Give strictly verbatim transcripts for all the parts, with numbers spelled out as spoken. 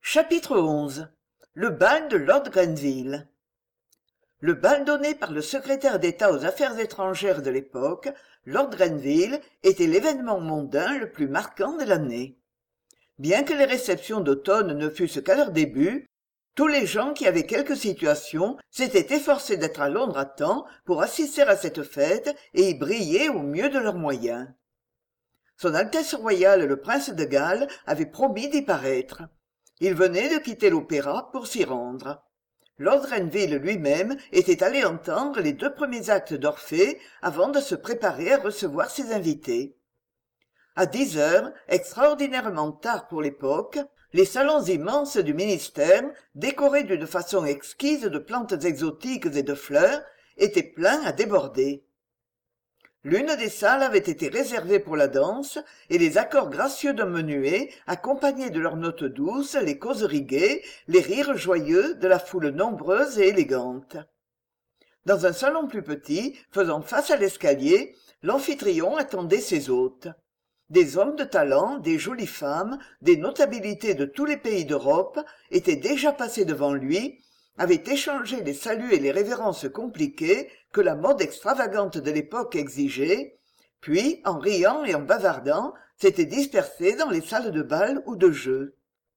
Chapitre onze. Le bal de lord Grenville. Le bal donné par le secrétaire d'État aux Affaires étrangères de l'époque, lord Grenville, était l'événement mondain le plus marquant de l'année. Bien que les réceptions d'automne ne fussent qu'à leur début, tous les gens qui avaient quelque situation s'étaient efforcés d'être à Londres à temps pour assister à cette fête et y briller au mieux de leurs moyens. Son Altesse royale le prince de Galles avait promis d'y paraître. Il venait de quitter l'opéra pour s'y rendre. Lord Grenville lui-même était allé entendre les deux premiers actes d'Orphée avant de se préparer à recevoir ses invités. À dix heures, extraordinairement tard pour l'époque, les salons immenses du ministère, décorés d'une façon exquise de plantes exotiques et de fleurs, étaient pleins à déborder. L'une des salles avait été réservée pour la danse, et les accords gracieux d'un menuet accompagnaient de leurs notes douces les causeries gaies, les rires joyeux de la foule nombreuse et élégante. Dans un salon plus petit, faisant face à l'escalier, l'amphitryon attendait ses hôtes. Des hommes de talent, des jolies femmes, des notabilités de tous les pays d'Europe étaient déjà passés devant lui, avaient échangé les saluts et les révérences compliquées que la mode extravagante de l'époque exigeait, puis, en riant et en bavardant, s'étaient dispersés dans les salles de bal ou de jeu.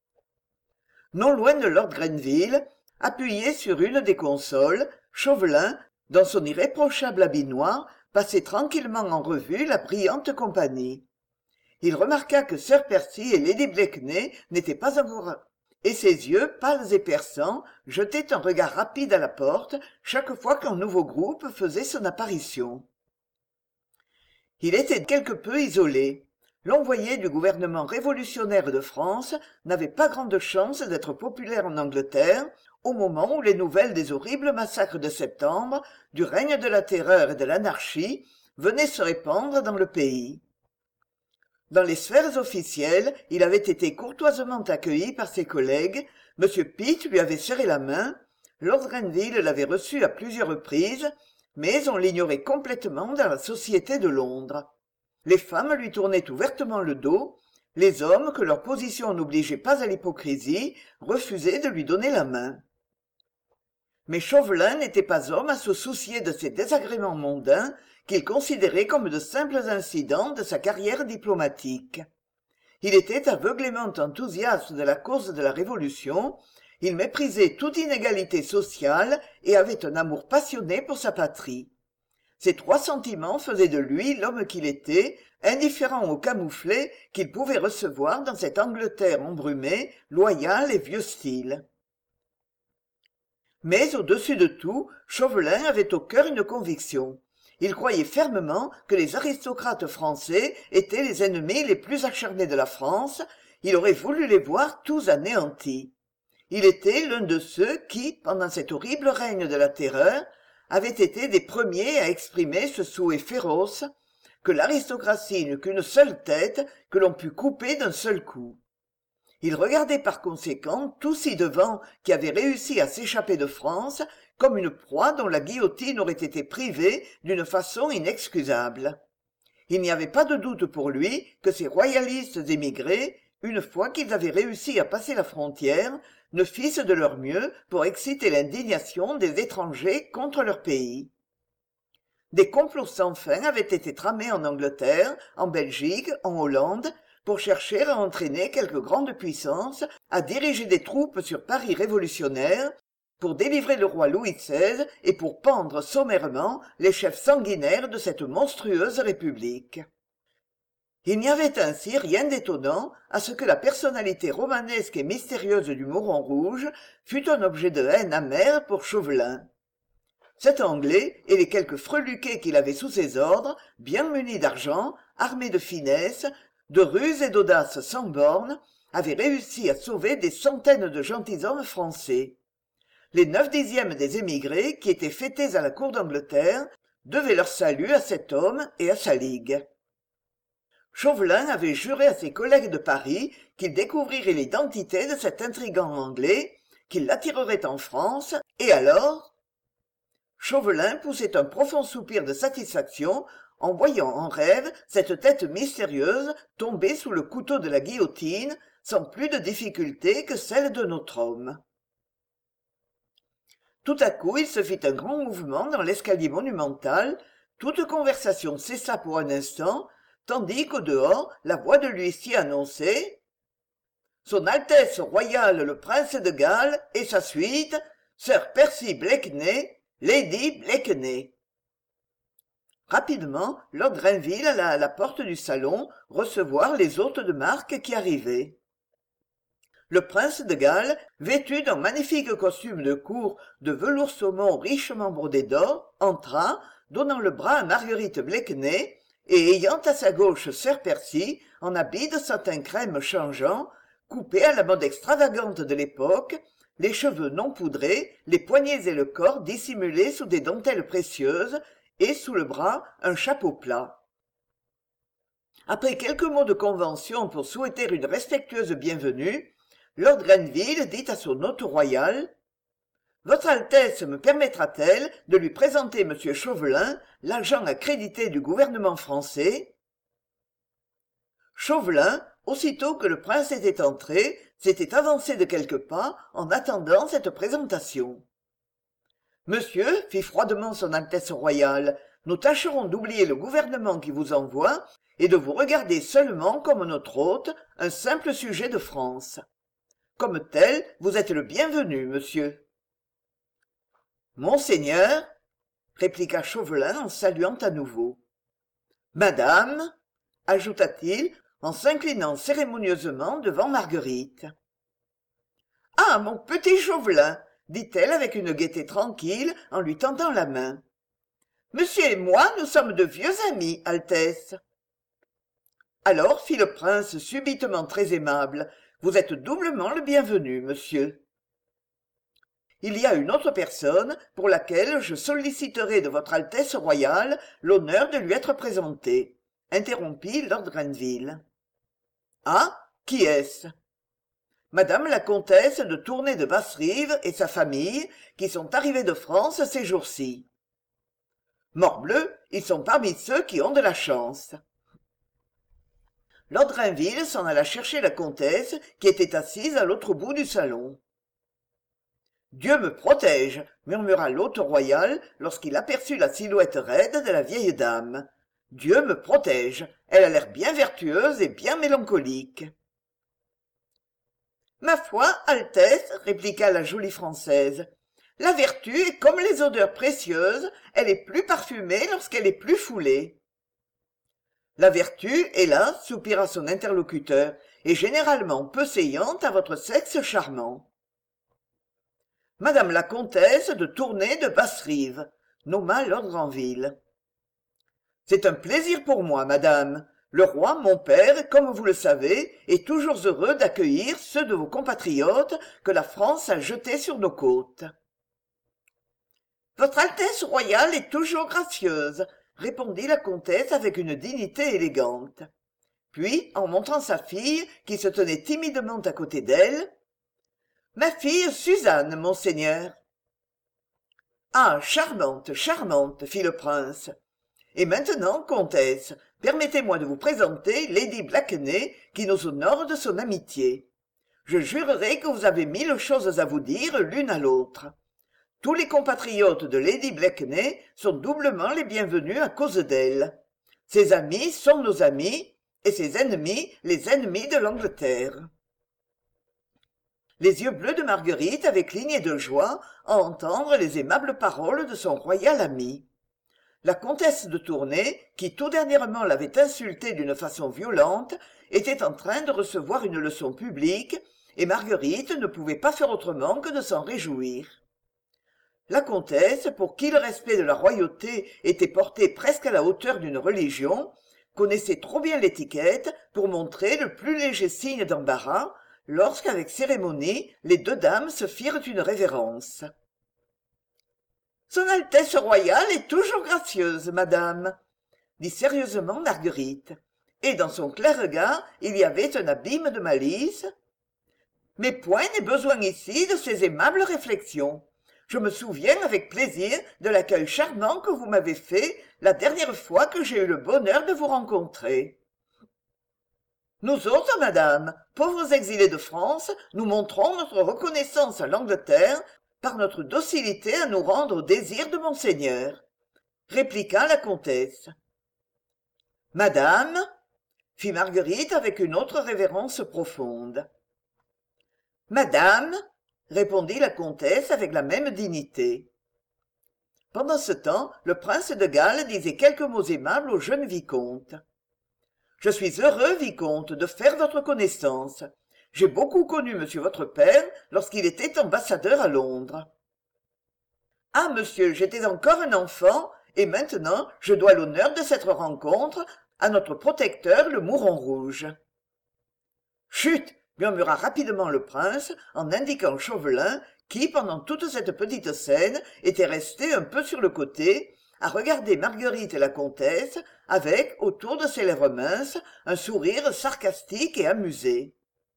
Non loin de lord Grenville, appuyé sur une des consoles, Chauvelin, dans son irréprochable habit noir, passait tranquillement en revue la brillante compagnie. Il remarqua que sir Percy et lady Blakeney n'étaient pas encore, et ses yeux, pâles et perçants, jetaient un regard rapide à la porte chaque fois qu'un nouveau groupe faisait son apparition. Il était quelque peu isolé. L'envoyé du gouvernement révolutionnaire de France n'avait pas grande chance d'être populaire en Angleterre au moment où les nouvelles des horribles massacres de septembre, du règne de la terreur et de l'anarchie, venaient se répandre dans le pays. Dans les sphères officielles, il avait été courtoisement accueilli par ses collègues, M. Pitt lui avait serré la main, lord Grenville l'avait reçu à plusieurs reprises, mais on l'ignorait complètement dans la société de Londres. Les femmes lui tournaient ouvertement le dos, les hommes, que leur position n'obligeait pas à l'hypocrisie, refusaient de lui donner la main. Mais Chauvelin n'était pas homme à se soucier de ces désagréments mondains qu'il considérait comme de simples incidents de sa carrière diplomatique. Il était aveuglément enthousiaste de la cause de la Révolution, il méprisait toute inégalité sociale et avait un amour passionné pour sa patrie. Ces trois sentiments faisaient de lui l'homme qu'il était, indifférent au camouflet qu'il pouvait recevoir dans cette Angleterre embrumée, loyale et vieux style. Mais au-dessus de tout, Chauvelin avait au cœur une conviction. Il croyait fermement que les aristocrates français étaient les ennemis les plus acharnés de la France, il aurait voulu les voir tous anéantis. Il était l'un de ceux qui, pendant cet horrible règne de la terreur, avaient été des premiers à exprimer ce souhait féroce, que l'aristocratie n'eût qu'une seule tête que l'on pût couper d'un seul coup. Il regardait par conséquent tous ci-devant qui avaient réussi à s'échapper de France comme une proie dont la guillotine aurait été privée d'une façon inexcusable. Il n'y avait pas de doute pour lui que ces royalistes émigrés, une fois qu'ils avaient réussi à passer la frontière, ne fissent de leur mieux pour exciter l'indignation des étrangers contre leur pays. Des complots sans fin avaient été tramés en Angleterre, en Belgique, en Hollande, pour chercher à entraîner quelque grande puissance à diriger des troupes sur Paris révolutionnaire, pour délivrer le roi Louis seize et pour pendre sommairement les chefs sanguinaires de cette monstrueuse république. Il n'y avait ainsi rien d'étonnant à ce que la personnalité romanesque et mystérieuse du Mouron Rouge fût un objet de haine amère pour Chauvelin. Cet Anglais et les quelques freluquets qu'il avait sous ses ordres, bien munis d'argent, armés de finesse, de ruse et d'audace sans bornes, avaient réussi à sauver des centaines de gentilshommes français. Les neuf dixièmes des émigrés qui étaient fêtés à la cour d'Angleterre devaient leur salut à cet homme et à sa ligue. Chauvelin avait juré à ses collègues de Paris qu'il découvrirait l'identité de cet intrigant anglais, qu'il l'attirerait en France, et alors... Chauvelin poussait un profond soupir de satisfaction en voyant en rêve cette tête mystérieuse tomber sous le couteau de la guillotine, sans plus de difficulté que celle de notre homme. Tout à coup il se fit un grand mouvement dans l'escalier monumental, toute conversation cessa pour un instant, tandis qu'au dehors la voix de l'huissier annonçait son Altesse royale le prince de Galles et sa suite, Sir Percy Blakeney, Lady Blakeney. Rapidement, lord Grenville alla à la porte du salon recevoir les hôtes de marque qui arrivaient. Le prince de Galles, vêtu d'un magnifique costume de cour de velours saumon richement brodé d'or, entra, donnant le bras à Marguerite Blakeney, et ayant à sa gauche Sir Percy, en habit de satin crème changeant, coupé à la mode extravagante de l'époque, les cheveux non poudrés, les poignets et le corps dissimulés sous des dentelles précieuses, et sous le bras un chapeau plat. Après quelques mots de convention pour souhaiter une respectueuse bienvenue, lord Grenville dit à son hôte royal « Votre Altesse me permettra-t-elle de lui présenter M. Chauvelin, l'agent accrédité du gouvernement français ?» Chauvelin, aussitôt que le prince était entré, s'était avancé de quelques pas en attendant cette présentation. « Monsieur, fit froidement son Altesse royale, nous tâcherons d'oublier le gouvernement qui vous envoie et de vous regarder seulement comme notre hôte, un simple sujet de France. Comme tel, vous êtes le bienvenu, monsieur. » « Monseigneur, » répliqua Chauvelin en saluant à nouveau. « Madame, » ajouta-t-il en s'inclinant cérémonieusement devant Marguerite. « Ah, mon petit Chauvelin, » dit-elle avec une gaieté tranquille en lui tendant la main. « Monsieur et moi, nous sommes de vieux amis, Altesse. » « Alors, fit le prince subitement très aimable, vous êtes doublement le bienvenu, monsieur. » « Il y a une autre personne pour laquelle je solliciterai de votre Altesse royale l'honneur de lui être présenté, » interrompit lord Grenville. « Ah, qui est-ce » ? « Madame la comtesse de Tournay de Basse-Rive et sa famille, qui sont arrivés de France ces jours-ci. »« Morbleu, ils sont parmi ceux qui ont de la chance. » Lord Grenville s'en alla chercher la comtesse, qui était assise à l'autre bout du salon. « Dieu me protège !» murmura l'hôte royal lorsqu'il aperçut la silhouette raide de la vieille dame. « Dieu me protège ! Elle a l'air bien vertueuse et bien mélancolique. »« Ma foi, Altesse, » répliqua la jolie Française, « la vertu est comme les odeurs précieuses, elle est plus parfumée lorsqu'elle est plus foulée. » « La vertu, hélas, soupira son interlocuteur, est généralement peu saillante à votre sexe charmant. »« Madame la comtesse de Tournay de Basse-Rive, » nomma lord Grenville. « C'est un plaisir pour moi, madame. Le roi, mon père, comme vous le savez, est toujours heureux d'accueillir ceux de vos compatriotes que la France a jetés sur nos côtes. »« Votre Altesse royale est toujours gracieuse, » répondit la comtesse avec une dignité élégante. Puis, en montrant sa fille, qui se tenait timidement à côté d'elle, « Ma fille Suzanne, monseigneur. »« Ah, charmante, charmante, » fit le prince. « Et maintenant, comtesse, permettez-moi de vous présenter Lady Blakeney, qui nous honore de son amitié. Je jurerai que vous avez mille choses à vous dire l'une à l'autre. Tous les compatriotes de Lady Blakeney sont doublement les bienvenus à cause d'elle. Ses amis sont nos amis, et ses ennemis les ennemis de l'Angleterre. » Les yeux bleus de Marguerite avaient cligné de joie à entendre les aimables paroles de son royal ami. La comtesse de Tournay, qui tout dernièrement l'avait insultée d'une façon violente, était en train de recevoir une leçon publique, et Marguerite ne pouvait pas faire autrement que de s'en réjouir. La comtesse, pour qui le respect de la royauté était porté presque à la hauteur d'une religion, connaissait trop bien l'étiquette pour montrer le plus léger signe d'embarras lorsqu'avec cérémonie les deux dames se firent une révérence. « Son Altesse royale est toujours gracieuse, madame, » dit sérieusement Marguerite, et dans son clair regard il y avait un abîme de malice. « Mais point n'est besoin ici de ces aimables réflexions. Je me souviens avec plaisir de l'accueil charmant que vous m'avez fait la dernière fois que j'ai eu le bonheur de vous rencontrer. » Nous autres, madame, pauvres exilés de France, nous montrons notre reconnaissance à l'Angleterre par notre docilité à nous rendre aux désirs de monseigneur, répliqua la comtesse. Madame, fit Marguerite avec une autre révérence profonde. Madame, répondit la comtesse avec la même dignité. Pendant ce temps, le prince de Galles disait quelques mots aimables au jeune vicomte. Je suis heureux, vicomte, de faire votre connaissance. J'ai beaucoup connu monsieur votre père lorsqu'il était ambassadeur à Londres. Ah, monsieur, j'étais encore un enfant, et maintenant je dois l'honneur de cette rencontre à notre protecteur le Mouron Rouge. Chut, murmura rapidement le prince en indiquant Chauvelin, qui, pendant toute cette petite scène, était resté un peu sur le côté, à regarder Marguerite et la comtesse, avec, autour de ses lèvres minces, un sourire sarcastique et amusé.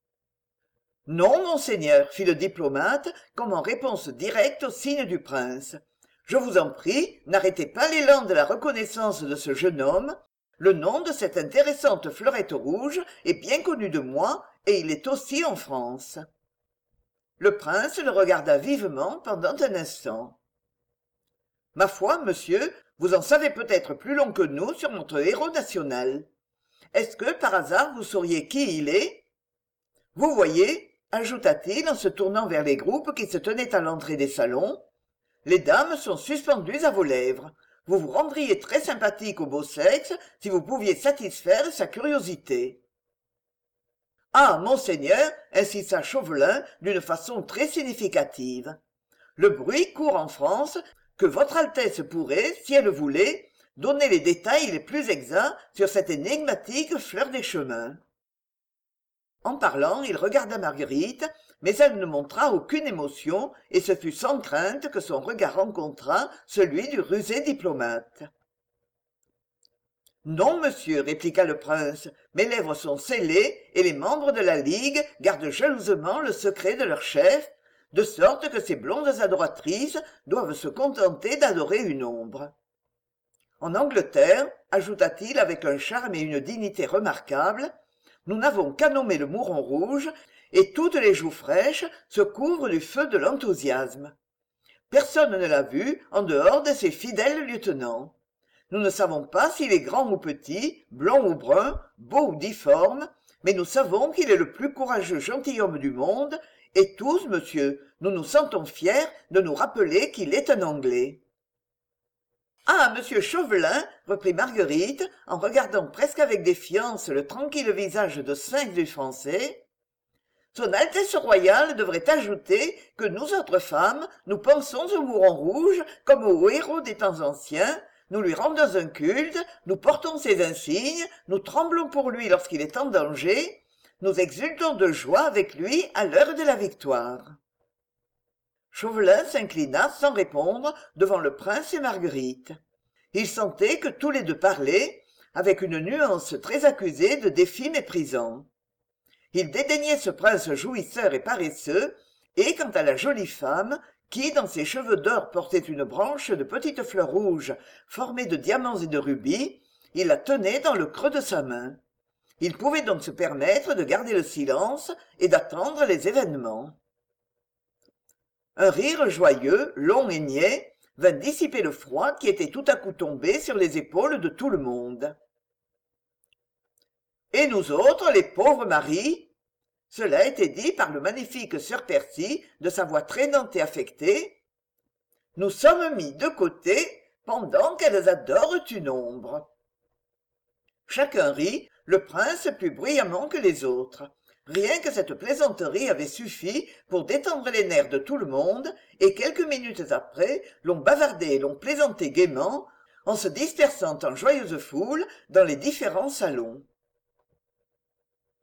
« Non, monseigneur, fit le diplomate, comme en réponse directe au signe du prince. Je vous en prie, n'arrêtez pas l'élan de la reconnaissance de ce jeune homme. Le nom de cette intéressante fleurette rouge est bien connu de moi, et il est aussi en France. » Le prince le regarda vivement pendant un instant. « Ma foi, monsieur, vous en savez peut-être plus long que nous sur notre héros national. Est-ce que, par hasard, vous sauriez qui il est ? Vous voyez, ajouta-t-il en se tournant vers les groupes qui se tenaient à l'entrée des salons, les dames sont suspendues à vos lèvres. Vous vous rendriez très sympathique au beau sexe si vous pouviez satisfaire sa curiosité. » Ah, monseigneur, insista Chauvelin d'une façon très significative. Le bruit court en France que votre Altesse pourrait, si elle voulait, donner les détails les plus exacts sur cette énigmatique fleur des chemins. En parlant, il regarda Marguerite, mais elle ne montra aucune émotion, et ce fut sans crainte que son regard rencontra celui du rusé diplomate. « Non, monsieur, répliqua le prince, mes lèvres sont scellées, et les membres de la Ligue gardent jalousement le secret de leur chef, de sorte que ces blondes adoratrices doivent se contenter d'adorer une ombre. En Angleterre, ajouta-t-il avec un charme et une dignité remarquables, nous n'avons qu'à nommer le Mouron Rouge, et toutes les joues fraîches se couvrent du feu de l'enthousiasme. Personne ne l'a vu en dehors de ses fidèles lieutenants. Nous ne savons pas s'il est grand ou petit, blond ou brun, beau ou difforme, mais nous savons qu'il est le plus courageux gentilhomme du monde, et tous, monsieur, nous nous sentons fiers de nous rappeler qu'il est un Anglais. » Ah, monsieur Chauvelin, reprit Marguerite, en regardant presque avec défiance le tranquille visage de sphinx du Français, son Altesse royale devrait ajouter que nous autres femmes, nous pensons au Mouron Rouge comme au héros des temps anciens, nous lui rendons un culte, nous portons ses insignes, nous tremblons pour lui lorsqu'il est en danger, nous exultons de joie avec lui à l'heure de la victoire. Chauvelin s'inclina sans répondre devant le prince et Marguerite. Il sentait que tous les deux parlaient, avec une nuance très accusée de défi méprisant. Il dédaignait ce prince jouisseur et paresseux, et quant à la jolie femme, qui, dans ses cheveux d'or, portait une branche de petites fleurs rouges formées de diamants et de rubis, il la tenait dans le creux de sa main. Il pouvait donc se permettre de garder le silence et d'attendre les événements. Un rire joyeux, long et niais, vint dissiper le froid qui était tout à coup tombé sur les épaules de tout le monde. « Et nous autres, les pauvres maris ?» Cela était dit par le magnifique sir Percy de sa voix traînante et affectée. « Nous sommes mis de côté pendant qu'elles adorent une ombre. » Chacun rit, le prince plus bruyamment que les autres. Rien que cette plaisanterie avait suffi pour détendre les nerfs de tout le monde, et quelques minutes après, l'on bavardait et l'on plaisantait gaiement, en se dispersant en joyeuse foule dans les différents salons.